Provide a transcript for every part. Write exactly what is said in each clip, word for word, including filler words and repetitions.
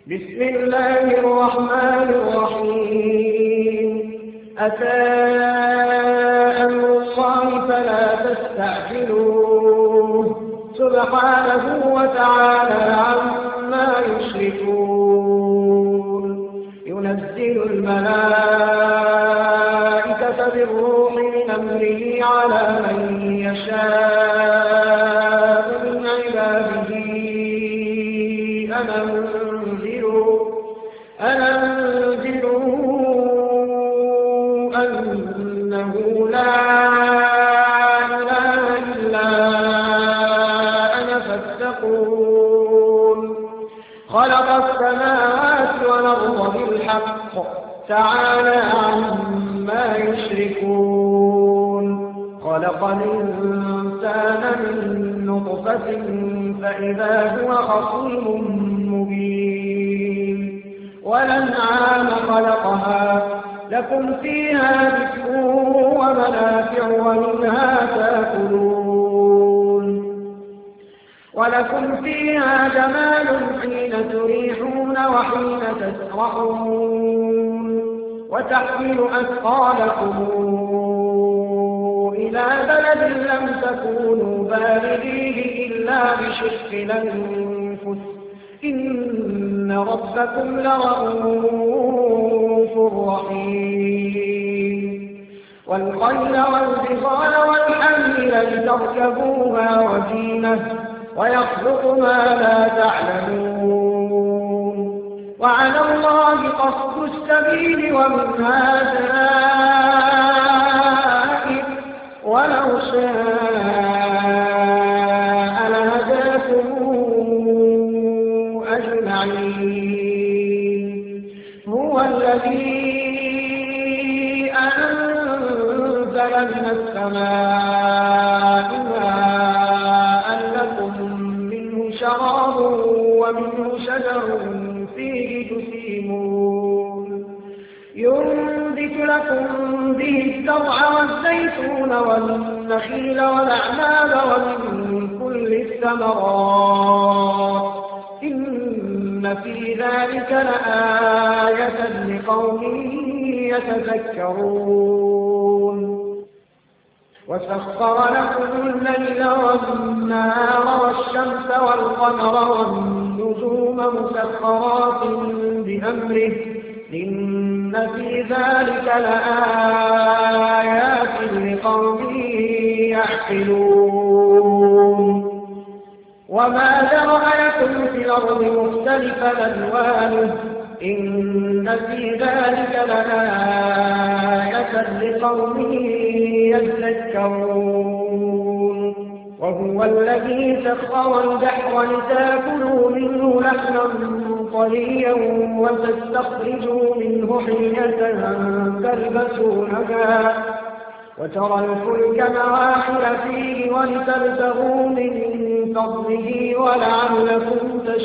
بسم الله الرحمن الرحيم أتى أمر الله فلا تستعجلوه سبحانه وتعالى عما يشركون ينزل الملائكة بالروح من أمره على من يشاء من عباده أن أنذروا أنه لا إله إلا أنا فاتقون خلق السماوات والأرض بالحق تعالى عما يشركون خلق الإنسان من نطفة فإذا هو خصيم مبين والأنعام خلقها لكم فيها دفء ومنافع ومنها تأكلون ولكم فيها جمال حين تريحون وحين تسرحون وتحمل أثقالكم إلى بلد لم تكونوا بالغيه إلا بشق الأنفس إن ربكم لرؤوف رحيم والخيل والبغال والحمير لتركبوها وزينة ويخلق ما لا تعلمون وعلى الله قصد السبيل ومنها جائر ولو شاء لهداكم أجمعين هو الذي أنزل من السماء ماء لكم منه شراب ومنه شجر فيه تسيمون ينبت لكم به الزرع والزيتون والنخيل والأعناب ومن كل الثمرات إن في ذلك لآية لقوم يتذكرون وسخر لكم الليل والنهار والشمس والقمر والنجوم مسخرات بأمره إن في ذلك لآيات لقوم يعقلون وما ذرأ لكم في الأرض مختلفا ألوانه إن في ذلك لآية لقوم يذكرون وهو الذي سخر البحر لتاكلوا منه لحما طريا وتستخرجوا منه حية تلبسونها وترى الفلك مواخر فيه ولتبتغوا من فضله ولعلكم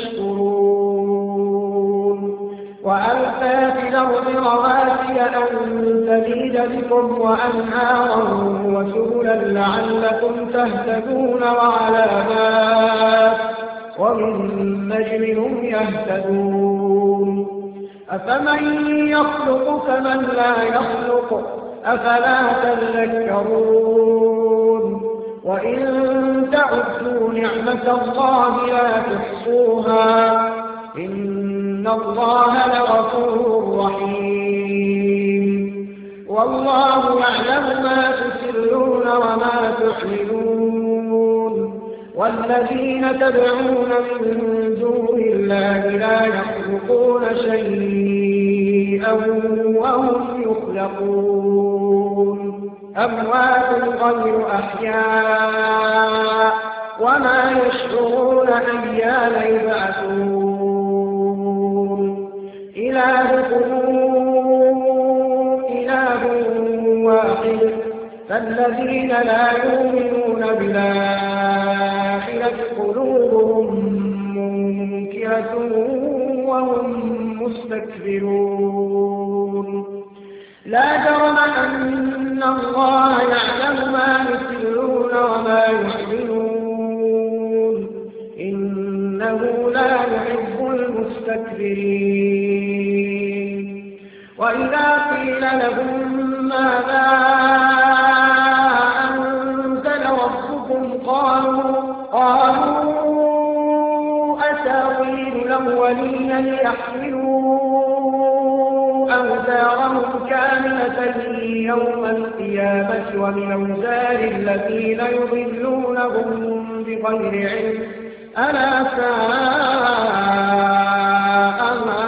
تشكرون وألقى في الأرض رواسي أن تميد بكم وأنهارا وسبلا لعلكم تهتدون وعلامات وبالنجم هم يهتدون أفمن يخلق كمن لا يخلق أفلا تذكرون وإن تعدوا نعمة الله لا تحصوها إن الله لغفور رحيم والله يعلم ما تسرون وما تعلنون والذين تدعون من دون الله لا يخلقون شيئا وهم يخلقون أموات غير أحياء وما يشعرون أيان يبعثون إلهكم إله واحد فالذين لا يؤمنون بالآخرة قلوبهم منكرة وهم مستكبرون لا جرم أن الله يعلم ما يسرون وما يعلنون إنه لا يحب المستكبرين مستكبرين. وإذا قيل لهم ماذا أنزل ربكم قالوا قالوا أساطير الأولين ليحملوا أوزارهم كاملة يوم القيامة ومن أوزار الذين يضلونهم بغير علم ألا ساء ما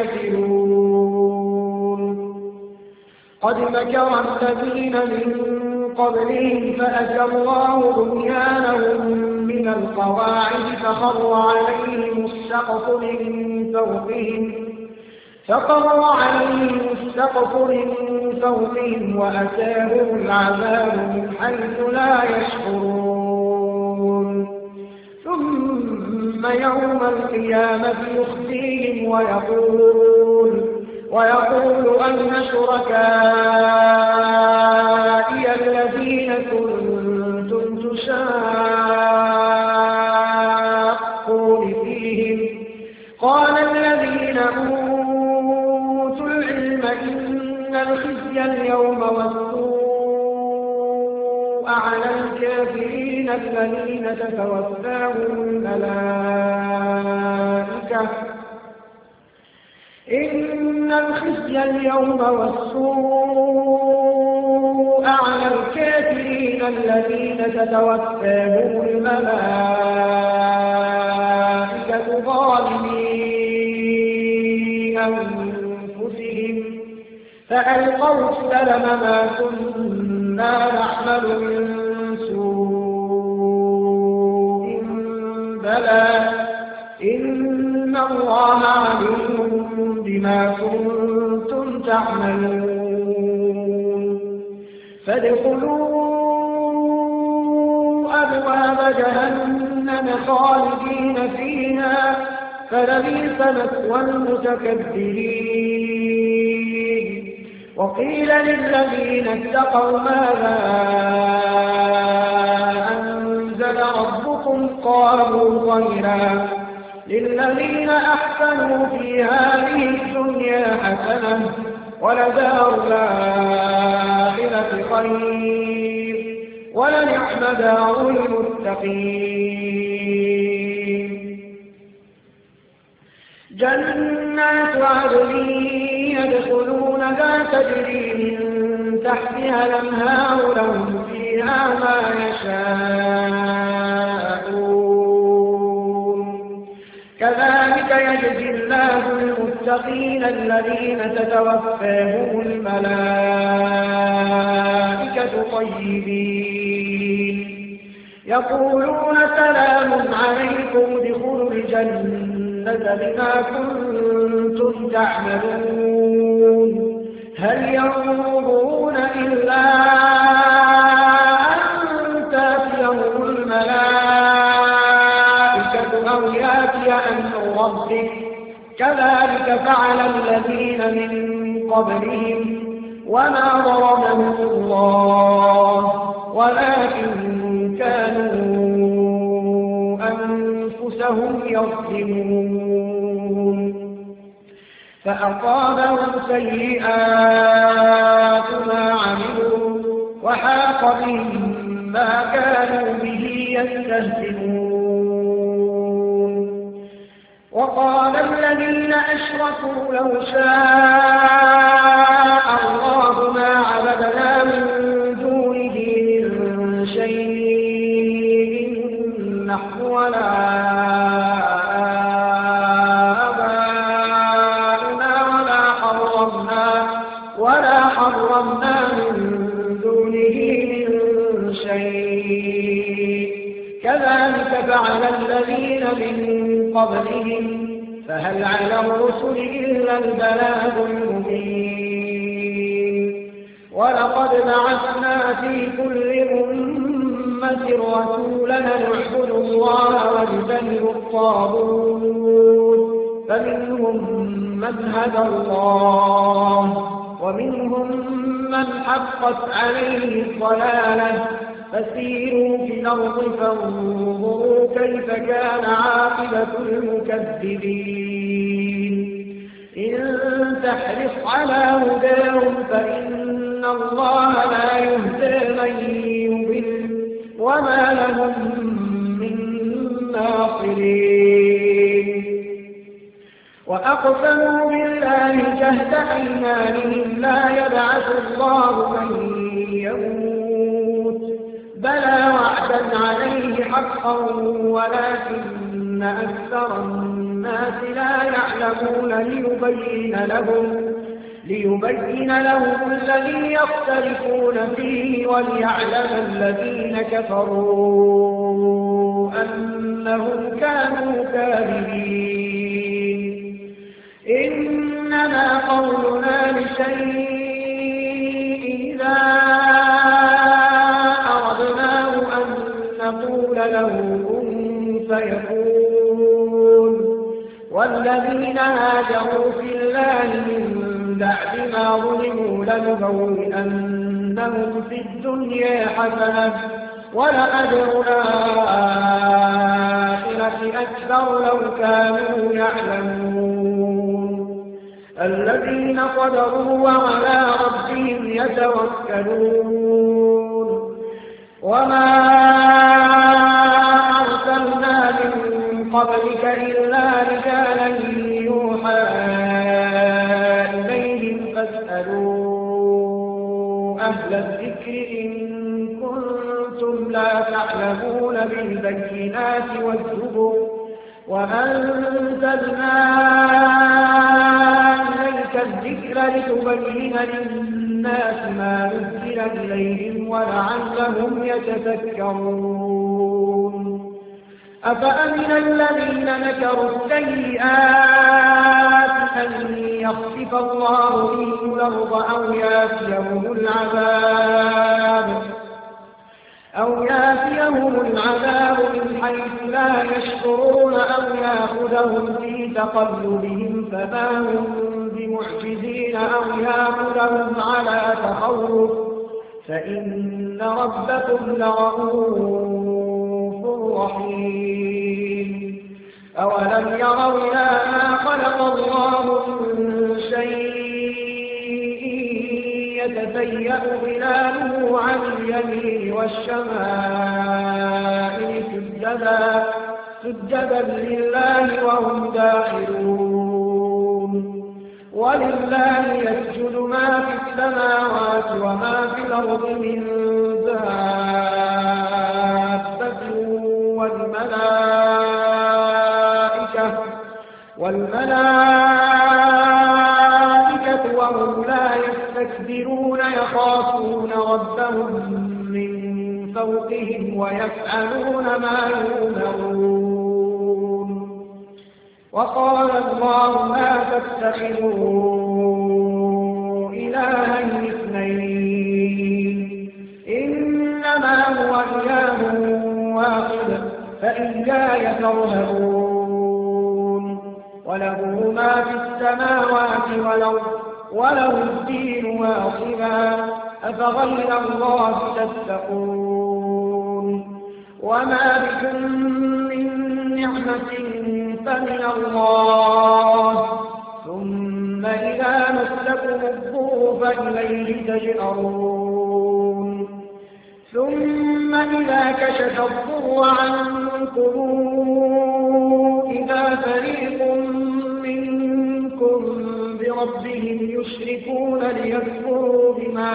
يزرون. قد مكر الذين من قبلهم فأتى الله بنيانهم من القواعد فخر عليهم السقف من فوقهم فقر عليهم السقف من فوقهم وأتاهم العذاب من حيث لا يشعرون. ثم يوم القيامة يخزيهم ويقول ويقول أين شركائي الذين كنتم تشاقون فيهم قال الذين أوتوا العلم إن الخزي اليوم والسوء على الكافرين الذين تتوفاهم الملائكة إن الخزي اليوم والسوء على الكافرين الذين تتوفاهم الملائكة ظالمي أنفسهم فألقوا السلم ما كنا نعمل من سوء بلى إن الله عليم بما كنتم تعملون. فادخلوا أبواب جهنم خالدين فيها فلبئس مثوى المتكبرين. وقيل للذين اتقوا ماذا أنزل ربكم قالوا خيرا للذين أحسنوا في هذه الدنيا حسنة ولدار الآخرة خير ولنعم دار المتقين. جنات عدن يدخلونها تجري من تحتها الأنهار لهم فيها ما يشاءون كذلك يجزي الله المتقين الذين تتوفاهم الملائكة طيبين يقولون سلام عليكم ادخلوا الجنة بما كنتم تعملون هل ينظرون إلا أن تأتيهم الملائكة أو يأتي أمر ربك كذلك فعل الذين من قبلهم وما ظلمهم الله ولكن كانوا أنفسهم يظلمون فأصابهم سيئات ما عملوا وحاق بهم ما كانوا به يستهزئون وقال الذين أشركوا لو شاء الله ما عبدنا من دونه من شيء نحن ولا آباؤنا ولا حرمنا ولا حرمنا من دونه من شيء كذلك فعل الذين من قبلهم فهل على الرسل إلا البلاغ المبين ولقد بعثنا في كل أمة رسولا نعبد الله واجتنب الطاغوت فمنهم من هدى الله ومنهم من حقت عليه الضلالة فسيروا في الأرض فانظروا كيف كان عاقبة المكذبين تحرص على هداهم فإن الله لا يهدي من يضل وما لهم من ناصرين. وأقسموا بالله جهد أيمانهم لا يبعث الله من يموت بلى وعدا عليه حقا ولكن أكثر الناس لا يعلمون ليبين لهم ليبين لهم الذي يختلفون فيه وليعلم الذين كفروا أنهم كانوا كاذبين. إنما قولنا لشيء إذا أردناه أن نقول له كن فيكون. والذين هاجروا في الله من بعد ما ظلموا لنبوئنهم في الدنيا حسنة ولأجر الآخرة أكثر لو كانوا يعلمون. الذين صبروا وعلى ربهم يتوكلون. وما أرسلنا من قبلك إلا رجالا يوحى إليهم فاسألوا أهل الذكر إن كنتم لا تعلمون بالبينات والزبر وأنزلنا إليك الذكر لتبين للناس ما نزل إليهم ولعلهم يتفكرون. أفأمن الذين مكروا السيئات أن يخسف الله بهم الأرض أو يأتيهم العذاب أو يأتيهم العذاب من حيث لا يشعرون أو يأخذهم في تقلبهم فما هم بمعجزين أو يأخذهم على تخوف فإن ربكم لرؤوف رحيم. أولم يروا إلى ما خلق الله من شيء يتفيأ ظلاله عن اليمين والشمائل سجدا سجدا لله وهم داخلون. ولله يسجد ما في السماوات وما في الأرض من دابة والملائكة والملائكة وهم لا يستكبرون يخافون ربهم من فوقهم ويفعلون ما يؤمرون. وقال الله لا تتخذوا إلهين اثنين إنما هو إله واحد فإياي فارهبون. وله ما في السماوات والأرض وله الدين واصبا أفغير الله تتقون. وما بكم من نعمة فمن الله ثم إذا مسكم الضر فإليه تجأرون. ثم إذا كشف الضر عنكم إذا فريق منكم بربهم يشركون ليكفروا بما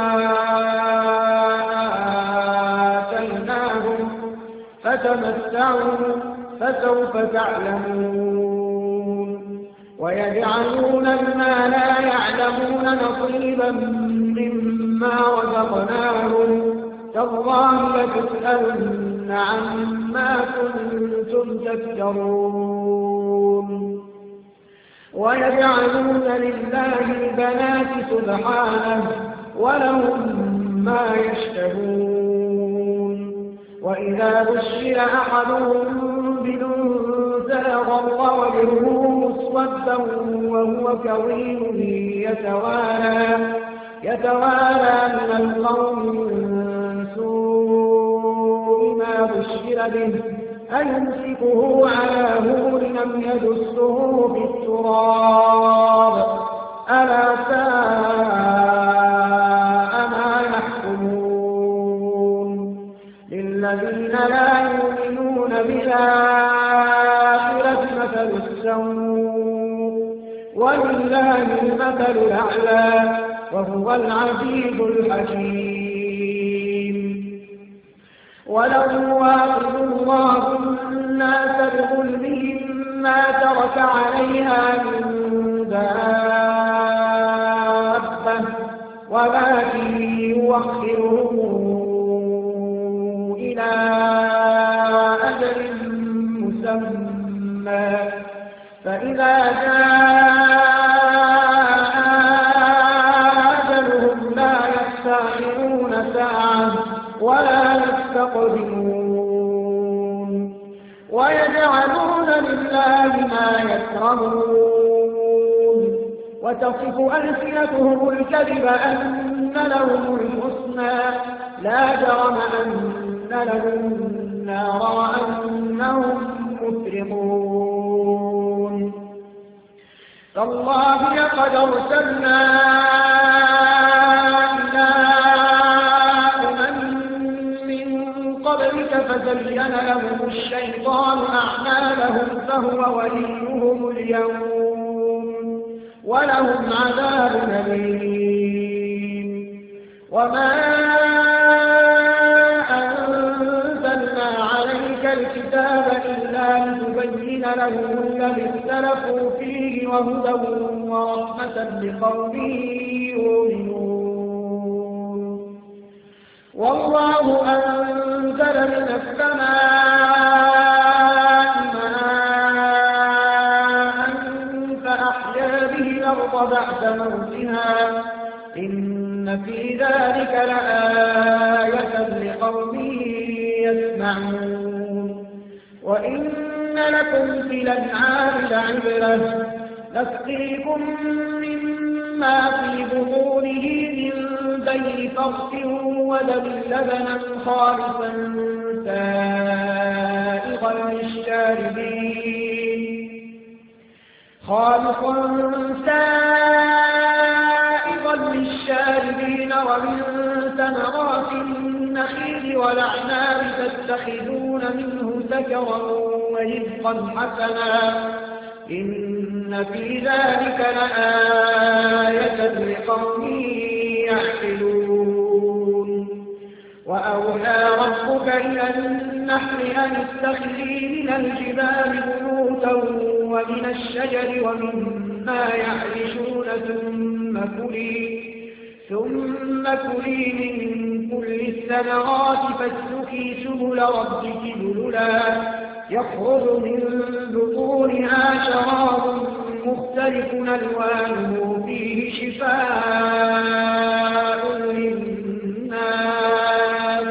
آتيناهم فتمتعوا فسوف تعلمون. ويجعلون ما لا يعلمون نصيبا مما رزقناهم تالله لتسألن عما كنتم تفترون. ويجعلون لله البنات سبحانه ولهم ما يشتهون. وإذا بشر أحدهم بالأنثى ظل وجهه مسودا وهو كظيم يتوارى يتوارى من القوم من سوء ما بشر به أيمسكه على هون أم يدسه في التراب ألا ولله المثل الأعلى وهو العزيز الحكيم. ولو يؤاخذ الله الناس بظلمهم ما ترك عليها من دابة ولكن يؤخرهم إلى أجل مسمى فإذا جاء أجلهم لا يستأخرون ساعة ولا يستقدمون. ويجعلون لله ما يكرهون وتصف ألسنتهم الكذب أن لهم الحسنى لا جرم أن لهم النار وأنهم مفرطون. تالله لقد أرسلنا إلى أمم من قبلك فزين لهم الشيطان أعمالهم فهو وليهم اليوم ولهم عذاب أليم. وما أنزلنا عليك الكتاب إلا لتبين لهم الذي اختلفوا فيه وهدى ورحمة لقوم يؤمنون. والله أنزل من السماء ماء فأحيا به الأرض بعد موتها إن في ذلك لآية لقوم يسمعون. وإن لكم في الأنعام لعبرة نسقيكم مما في بطونه من بين فرث ودم لبنا خالصا سائغا للشاربين خالصا سائغا للشاربين ومن ثمرات النخيل والأعناب تتخذون منه سكرا ورزقا حسنا إن في ذلك لآية لقوم يعقلون. وأوحى ربك إلى النحل أن اتخذي من الجبال بيوتا ومن الشجر ومما يعرشون ثم كلي ثم كلي من كل الثمرات فاسلكي سبل ربك ذللا يخرج من بطونها شراب مختلف ألوانه فيه شفاء للناس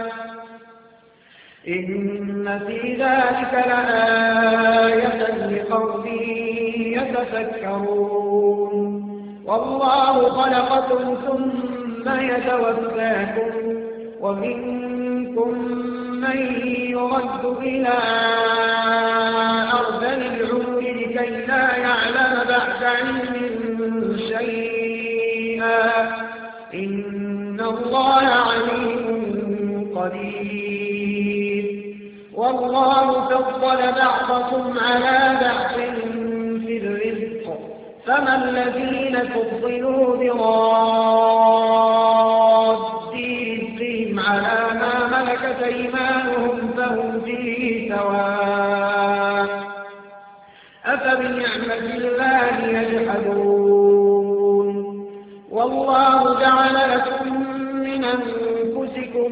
إن في ذلك لآية لقوم يتفكرون. والله خلقكم ثم يتوفاكم ومنكم من يرد إلى أرذل العمر لكي لا يعلم بعد علم شيئا إن الله عليم قدير. والله فضل بعضكم على بعض في الرزق فما الذين فضلوا براد رزقهم على ما ملكت أيمانهم فهم فيه سواء أفبنعمة الله يجحدون. والله جعل لكم من أنفسكم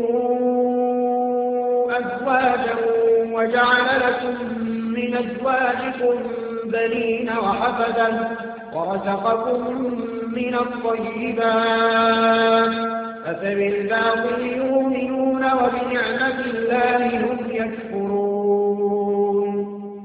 أزواجا وجعل لكم من أزواجكم بنين وحفدا ورزقكم من الطيبات أفبالباطل يؤمنون وبنعمة الله هم يكفرون.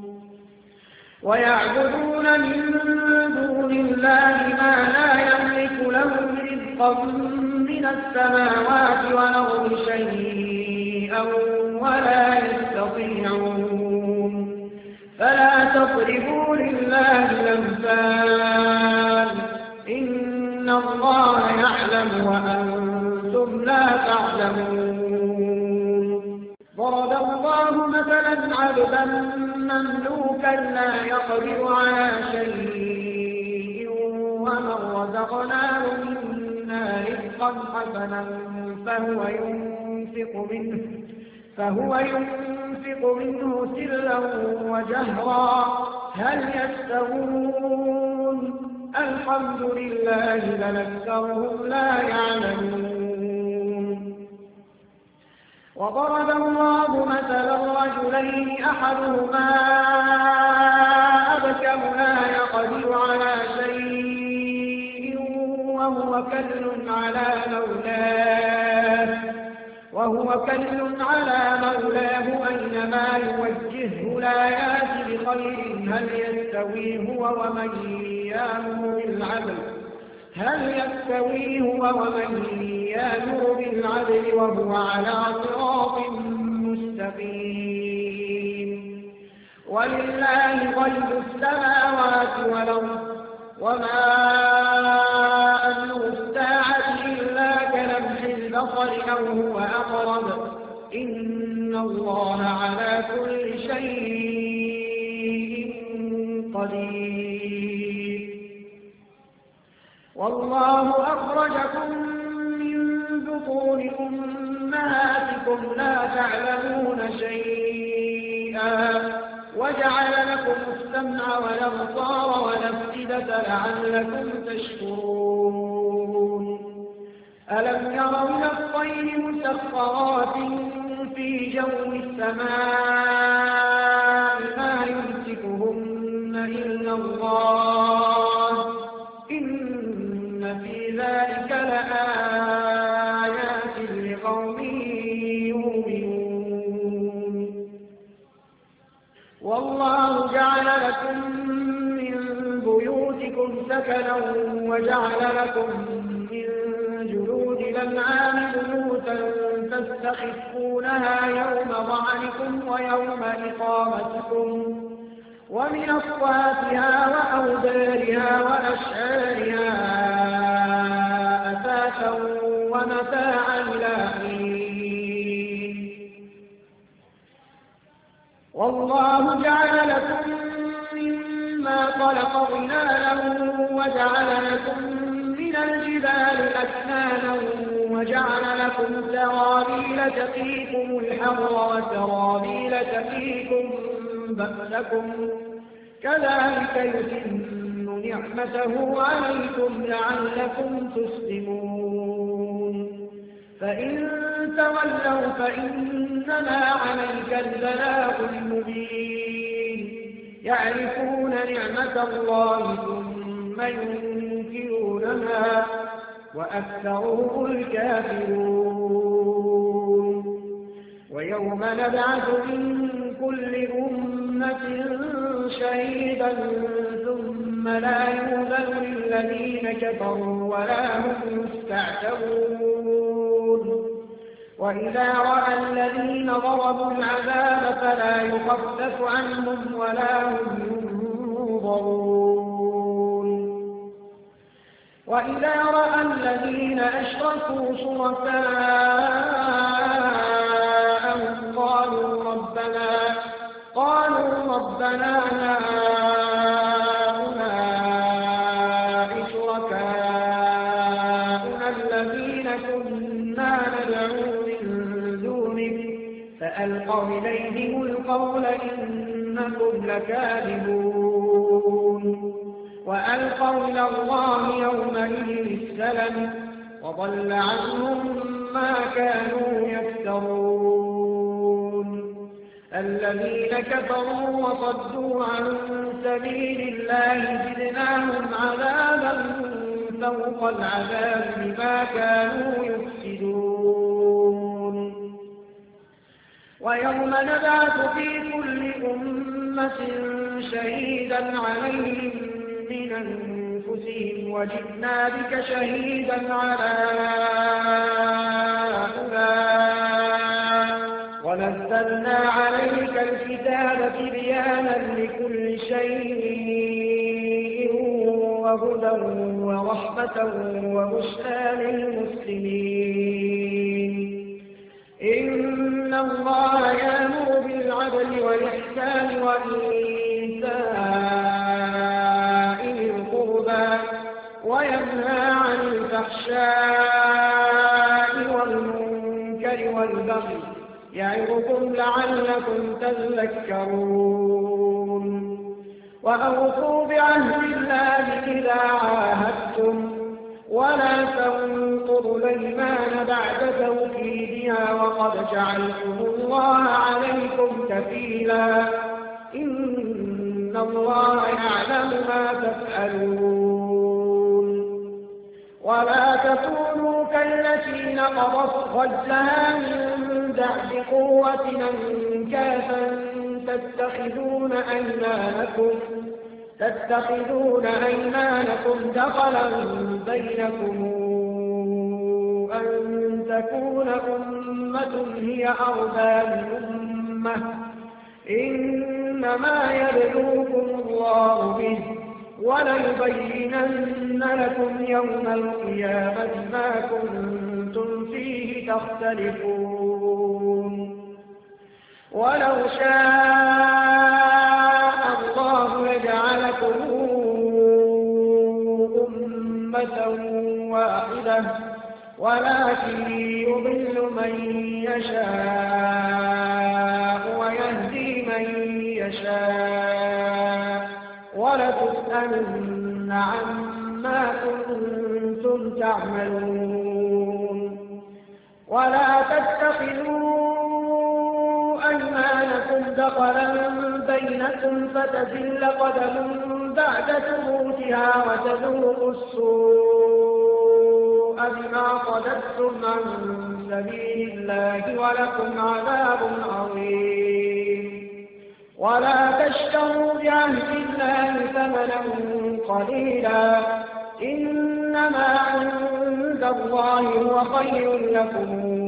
ويعبدون من دون الله ما لا يملك لهم رزقا من السماوات والأرض شيئا ولا يستطيعون. فلا تضربوا لله الأمثال إن الله يعلم وأنتم لا تعلمون. ضرب الله مثلا عبدا مملوكا لا يقدر على شيء ورزقناه منا رزقا حسنا فهو ينفق منه فهو ينفق منه سرا وجهرا هل يستوون الحمد لله بل أكثرهم لا يعلمون. وضرب الله مثلا رجلين أحدهما أبكم لا يقدر على شيء وهو كل على مولاه وهو كل على مولاه أينما يوجهه لا يأت بخير هل يستوي هو ومن يأمر بالعدل هل يستوي هو ومن يأمر بالعدل وهو على صراط مستقيم. ولله غيب السماوات والأرض وما أمر الساعة إلا كلمح البصر أو هو أقرب إن الله على كل شيء قدير. والله أخرجكم من بطون أمهاتكم لا تعلمون شيئا وجعل لكم السمع والأبصار والأفئدة لعلكم تشكرون. ألم يروا إلى الطير مسخرات في جو السماء ما يمسكهن إلا الله إن في ذلك لآيات لقوم يؤمنون. والله جعل لكم من بيوتكم سكنا وجعل لكم من جلود الأنعام بيوتا تستخفونها يوم ظعنكم ويوم إقامتكم ومن أصواتها وأوبارها وأشعارها أثاثا ومتاعا إلى حين. والله جعل لكم مما خلق ظلالا وجعل لكم من الجبال أكنانا وجعل لكم سرابيل تقيكم الحر وسرابيل تقيكم بأسكم كذلك يتم نعمته عليكم لعلكم تسلمون. فإن تولوا فإنما عليك البلاغ المبين. يعرفون نعمة الله ثم ينكرونها وأكثرهم الكافرون. ويوم نبعث من كل أمة شهيدا ثم لا يؤذن للذين كفروا ولا هم يستعتبون. وإذا رأى الذين ضربوا العذاب فلا يخفف عنهم ولا هم ينظرون. وإذا رأى الذين أشركوا شركاءهم قالوا ربنا قالوا ربنا هؤلاء شركاؤنا الذين كنا ندعو من دونك فألقوا إليهم القول إنكم لكاذبون. وألقوا إلى الله يومئذ السلم وضل عنهم ما كانوا يفترون. الذين كفروا وصدوا عن سبيل الله زدناهم عذابا فوق العذاب بما كانوا يفسدون. ويوم نبعث في كل أمة شهيدا عليهم من أنفسهم وجئنا بك شهيدا على هؤلاء ونزلنا عليك الكتاب تبيانا لكل شيء وهدى ورحمة وبشرى للمسلمين. إن الله يأمر بالعدل والإحسان وإيتاء ذي القربى وينهى عن الفحشاء والمنكر والبغي يعظكم لعلكم تذكرون وأوفوا بعهد الله إذا عاهدتم ولا تنقضوا الأيمان بعد توكيدها وقد جعلتم الله عليكم كفيلا إن الله يعلم ما تفعلون ولا تكونوا كالتي نقضت غزلها من بعد قوة أنكاثا تتخذون أيمانكم تتخذون أيمانكم دخلا بينكم أن تكون أمة هي أربى من أمة إنما يبلوكم الله به وليبينن لكم يوم القيامة ما كنتم فيه تختلفون ولو شاء الله لجعلكم أمة واحدة ولكن يضل من يشاء ويهدي من يشاء ولتسألن عما كنتم تعملون ولا تتخذوا أيمانكم دخلا بينكم فتزل قدم بعد ثبوتها وتذوقوا السوء بما صددتم عن سبيل الله ولكم عذاب عظيم ولا تشتروا بعهد الله ثمنا قليلا إنما عند الله هو خير لكم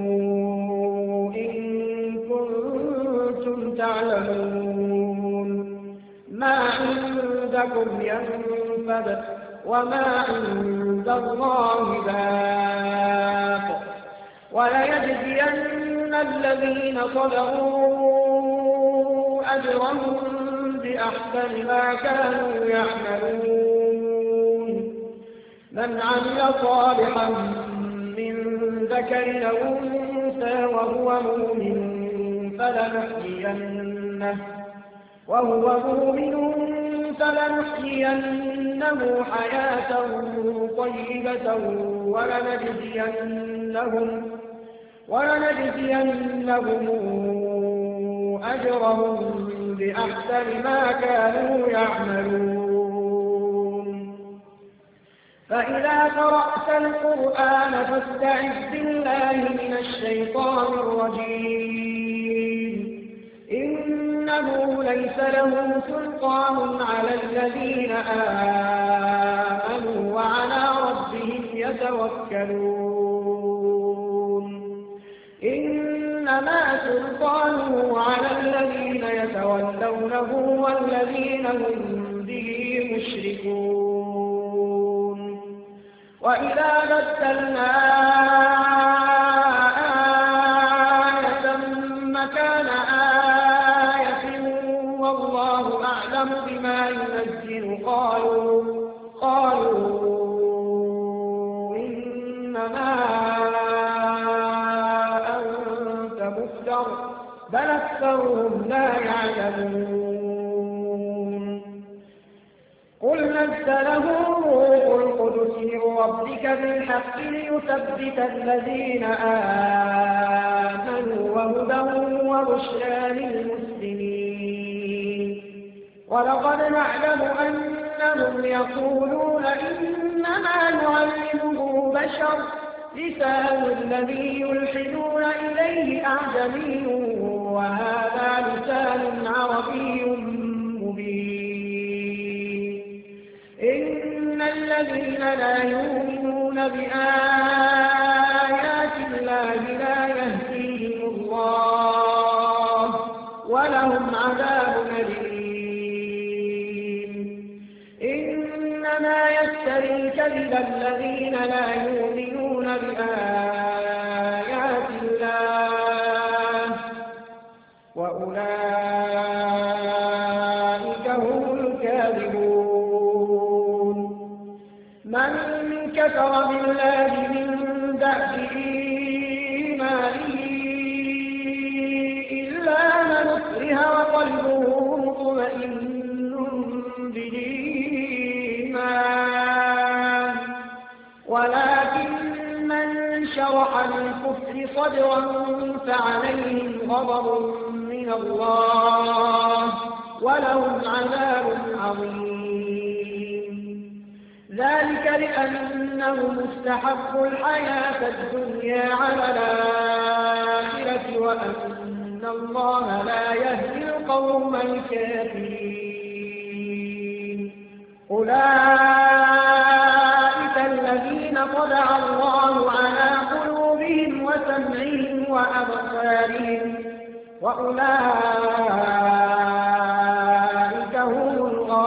إن كنتم تعلمون ما عندكم ينفد وما عند الله باق وليجزين الذين صبروا أجرهم بأحسن ما كانوا يعملون من عمل صالحا من ذكر أو أنثى وهو مؤمن فلنحيينه وهو مؤمن فلنحيينه حياة طيبة ولنجزينهم ولنجزينهم أجرهم بأحسن ما كانوا يعملون فإذا قرأت القرآن فاستعذ بالله من الشيطان الرجيم إنه ليس له سلطان على الذين آمنوا وعلى ربهم يتوكلون إنما سلطانه على الذين يتولونه والذين هم به مشركون وإذا بدلنا آية مكان آية والله أعلم بما ينزل قالوا قالوا إنما أنت مفتر بل أكثرهم لا يعلمون قل نزله روح القدس من ربك بالحق ليثبت الذين آمنوا وهدى وبشرى للمسلمين ولقد نعلم أنهم يقولون إنما يعلمه بشر لسان الذي يلحدون إليه أعجمي وهذا لسان عربي مبين إن الذين لا يؤمنون بآيات الله لا يهديهم الله ولهم عذاب أليم إنما يفتري الكذب الذين لا يؤمنون بآيات الله وأولئك هم الكاذبون من كفر بالله من بعد إيمانه إلا من أكره وقلبه مطمئن بالإيمان ولكن من شرح بالكفر صدرا فعليهم غضب من الله ولهم عذاب عظيم ذلك لأنهم استحبوا الحياة الدنيا على الآخرة وأن الله لا يهدي القوم الكافرين أولئك الذين طبع الله على قلوبهم وسمعهم وأبصارهم وأولئك هم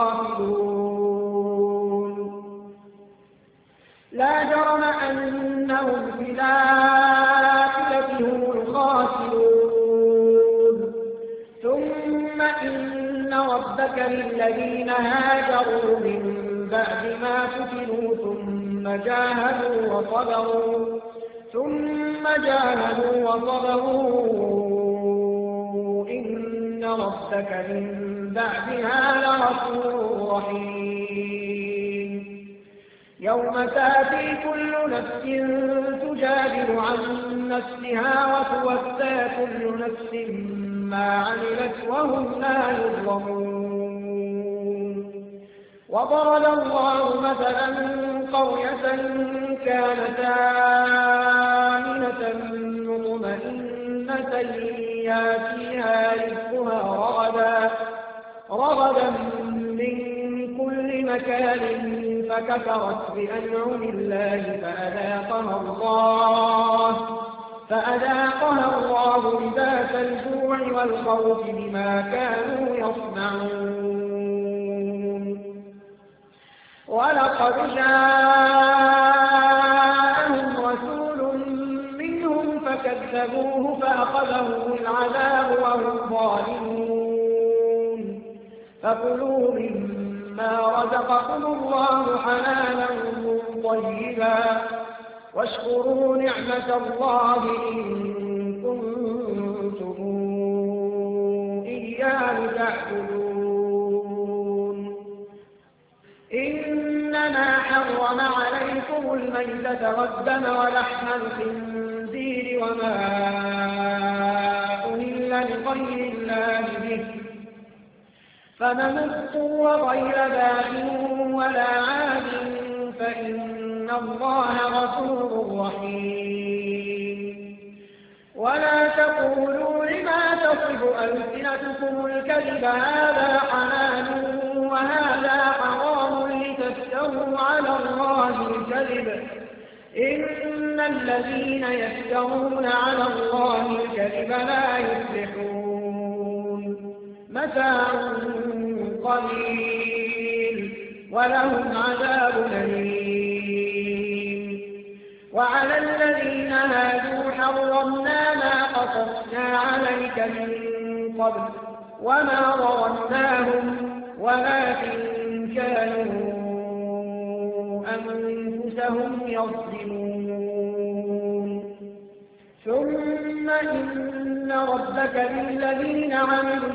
الغافلون لا جرم أنهم في الآخرة هم الخاسرون ثم إن ربك للذين هاجروا من بعد ما فتنوا ثم جاهدوا وصبروا ثم جاهدوا وصبروا إن ربك من بعدها لغفور رحيم يوم تأتي كل نفس تجادل عن نفسها وتوفى كل نفس ما عملت وهم لا يظلمون وضرب الله مثلا قرية كانت آمنة مطمئنة يأتيها رزقها رغدا رغدا من كل مكان فكفرت بأنعم الله فأذاقها الله فأذاقها الله لباس الجوع والخوف بما كانوا يصنعون ولقد جاءهم رسول منهم فكذبوه فأخذهم العذاب وهم ظالمون فكلوا مما رزقكم الله حلالا طيبا واشكروا نعمة الله إن كنتم إياه تعبدون إنما حرم عليكم الميتة والدم ولحم الخنزير وما أهل لغير الله به فمن اضطر غير باغ ولا عاد فإن الله غفور رحيم ولا تقولوا لما تصف ألسنتكم الكذب هذا حلال وهذا حرام لتفتروا على الله الكذب إن الذين يفترون على الله الكذب لا يفلحون متاع قليل ولهم عذاب أليم وعلى الذين هادوا حرمنا ما قصصنا عليك من قبل وما ظلمناهم ولكن كانوا أنفسهم يظلمون ثم إن ربك للذين عملوا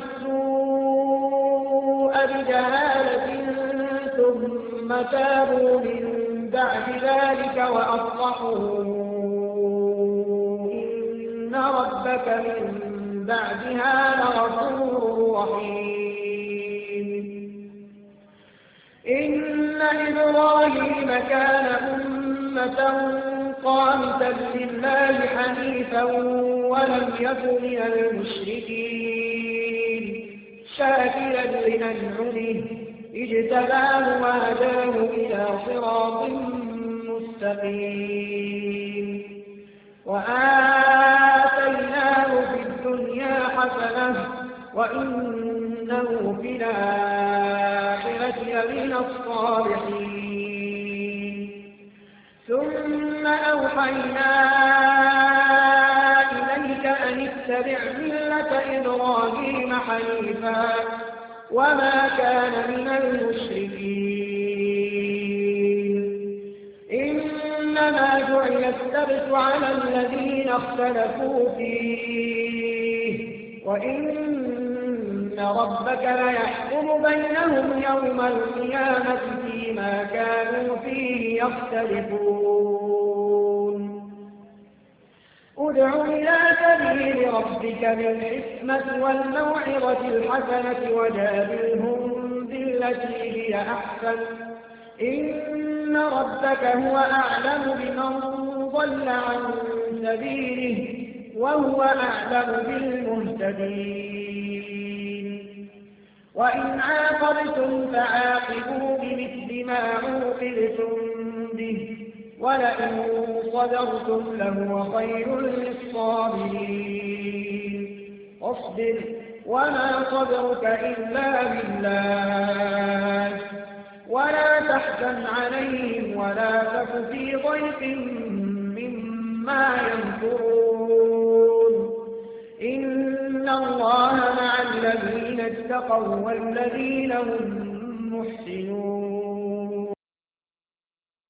السوء بجهالة ثم تابوا من بعد ذلك وأصلحوا إن ربك من بعدها لغفور رحيم إن إبراهيم كان أمة قانتا لله حنيفا ولم يك من المشركين شاكرا لنعمه اجتباه وهداه إلى صراط مستقيم وآتيناه في الدنيا حسنة وإنه في الآخرة لمن الصالحين ثم أوحينا إليك أن اتبع ملة إبراهيم حنيفا وما كان من المشركين السبت على الذين اختلفوا فيه وإن ربك ليحكم بينهم يوم القيامة فيما كانوا فيه يختلفون ادع إلى سبيل ربك بالحكمة والموعظة الحسنة وجادلهم بالتي هي أحسن إن ربك هو أعلم بمن ضل عن سبيله وهو أعلم بالمهتدين وإن عاقبتم فعاقبوا بمثل ما عوقبتم به ولئن صبرتم لهو خير للصابرين واصبر وما صبرك إلا بالله ولا تحزن عليهم ولا تك في ضيق مما يمكرون إن الله مع الذين اتقوا والذين هم محسنون